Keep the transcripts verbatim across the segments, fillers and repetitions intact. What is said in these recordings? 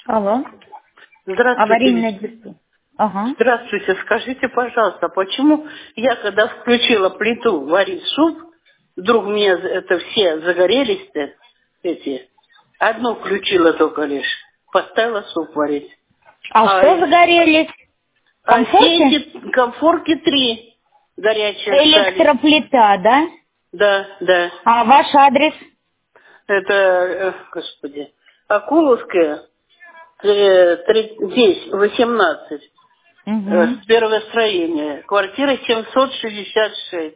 Алло. Здравствуйте, Аварийная Вик- дисплей. Ага. Здравствуйте. Скажите, пожалуйста, почему я, когда включила плиту варить суп, вдруг у меня это все загорелись-то, эти, одну включила только лишь, поставила суп варить. А А, что загорелись? а все Комфорки? эти комфорки три горячие стали. Электроплита, да? Да, да. А ваш адрес? Это, э, господи, Акуловская, э, три- здесь, восемнадцать. Э, Угу. Первое строение. Квартира семьсот шестьдесят шесть.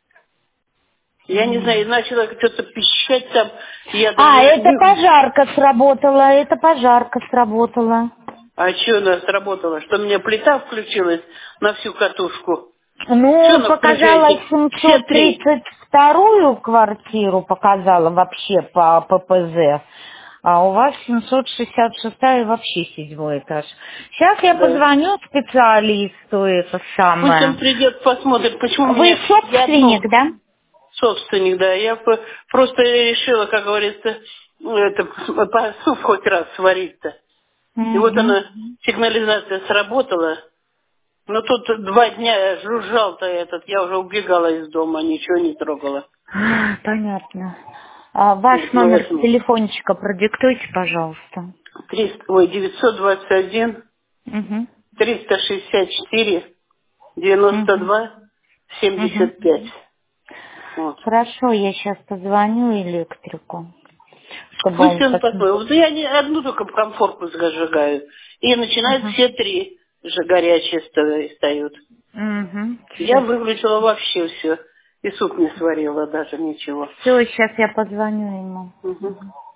Я не знаю, начала что-то пищать там. Я А, даже это выключила. пожарка сработала, это пожарка сработала. А что у нас сработало? Что у меня плита включилась на всю катушку? Что Ну, она показала включается? Все семьсот три. тридцать вторую квартиру, показала вообще по ППЗ. А у вас семьсот шестьдесят шестая вообще седьмой этаж. Сейчас я Да. позвоню специалисту, это Пусть он самое. придет, посмотрит, почему у Вы меня... Я собственник, одну да? собственник, да. Я п- просто решила, как говорится, это, по- суп хоть раз сварить-то. И вот Угу. она, сигнализация сработала. Ну тут два дня жужжал-то этот, я уже убегала из дома, ничего не трогала. Понятно. А ваш Вот, номер поэтому телефончика продиктуйте, пожалуйста. триста, ой, девятьсот двадцать один, Угу. триста шестьдесят четыре, девяносто Угу. два, Угу. семьдесят пять. Вот. Хорошо, я сейчас позвоню электрику, чтобы Пусть он он посмотрел. посмотрит. Вот я не одну только комфорку зажигаю. И начинают Угу. все три же горячие ста- встают. Угу. Я Сейчас. выключила вообще все. И суп не сварила даже ничего. Все, сейчас я позвоню ему. Мгм. Мгм.